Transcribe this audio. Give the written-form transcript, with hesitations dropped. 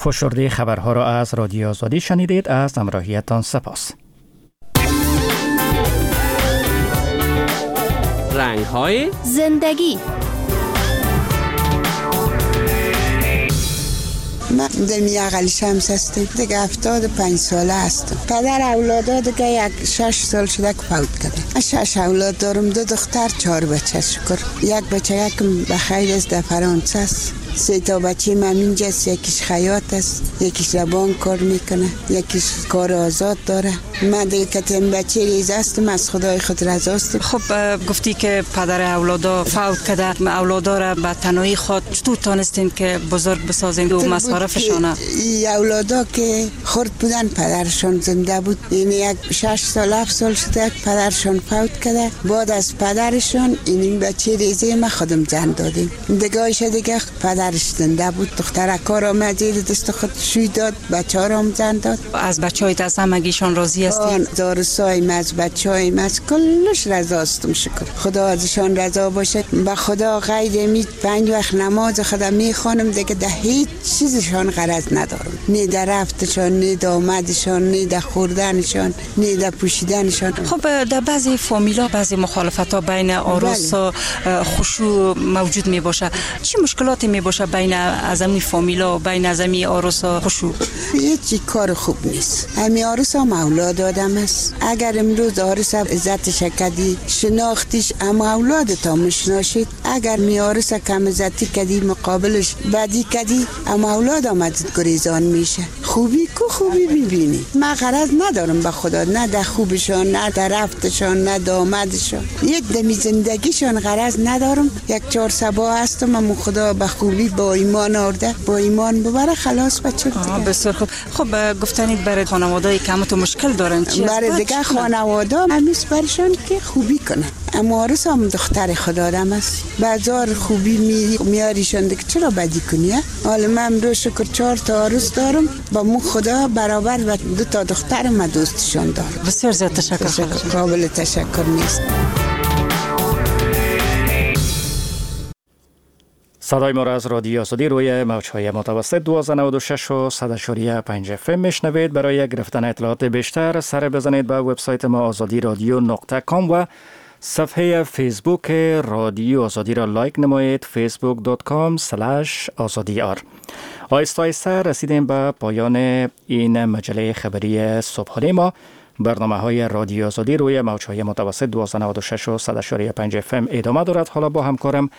فشرده خبرها را از رادیو آزادی شنیدید. از همراهیتان سپاس. رنگ‌های زندگی. من دمی اقل شمس هستم، دیگه 75 ساله هستم. پدر اولادا دیگه 6 سال شده که فوت کرده. 6 اولاد دارم، 2 دختر 4 بچه. شکر یک بچه یکم بخیر است، در فرانسه است. 3 تا بچه من اینجاست، یکیش خیاط است، یکیش در بانک کار میکنه، یکیش کار آزاد داره. من دیگه کتیم بچه ریز هستم، از خدای خود رضا هستم. خب گفتی که پدر اولادا فوت کرده، اولادا را به تنهایی خود چطور تانستین که بزرگ بسازین و مصارفشان؟ این اولادا که خرد بودن پدرشان زنده بود، این یک 6 سال 7 سال شده پدرشان فوت کرده. بعد از پدرشان این بچه ریزه ما خودم زن دادیم. دیگه‌اش دیگه پدرش زنده بود، دختر کار آمد زیر دست خود شوی داد، بچه ها را هم زن داد. از بچه های از همگیشان راضی هستی؟ دارسایم از بچه هایم از کلش رضا هستم. شکر خدا ازشان رضا باشه. به خدا غیر امید 5 وقت نماز خدا میخوانم، دیگه ده هیچ چیزشان غرض ندارم، نه در رفتشان، نه در آمدشان، نه در خوردنشان، نه در پوشیدنشان. خب در بعضی فامیلا بعضی مخالفت ها بین عروس و خشوع موجود می باشه. چه مشکلاتی می باشه بین ازمی فامیلا و بین ازمی عروس و خشوع؟ هیچ کار خوب نیست. همین عروس هم اولاد آدم است. اگر امروز عروس عزتش کردی، شناختیش، اما اولاد تا مشناشید. اگر می عروس کم عزتی کردی، مقابلش بدی کردی، اما اولاد آمدید گریزان میشه. خوبی کو خوبی ببینی. من غرض ندارم به خدا، نه در خوبشان، نه در رفتشان، نه در آمدشان، یک دمی زندگیشان غرض ندارم. یک 4 سبا هستم، اما خدا به خوبی با ایمان آورده، با ایمان ببره خلاص بچه دیگه. بسیار خوب. خب گفتنید برای خانواده‌ای که تو مشکل دارن چی؟ برای دیگه خانواده همیش برشان که خوبی کنه. اما عروس هم دختر خدا آدم است، بازار خوبی میاریشان دیگه چرا بدی کنی؟ حالا من رو شکر 4 تا عروس دارم، با مو خدا برابر و 2 تا دختر ما دوستشان دارم. بسیار زیاد تشکر. قابل تشکر نیست. صدای ما را از رادیو آزادی روی موج‌های متوسط 1296 و 100.5 FM میشنوید. برای گرفتن اطلاعات بیشتر سر بزنید به وبسایت ما azadiradyo.com و صفحه فیسبوک رادیو آزادی را لایک نمایید، facebook.com/azadiyar. آهسته آهسته رسیدیم به پایان این مجله خبری صبحانه ما. برنامه‌های رادیو آزادی روی موج‌های متوسط 1296 و 100.5 FM ادامه دارد. حالا با همکارم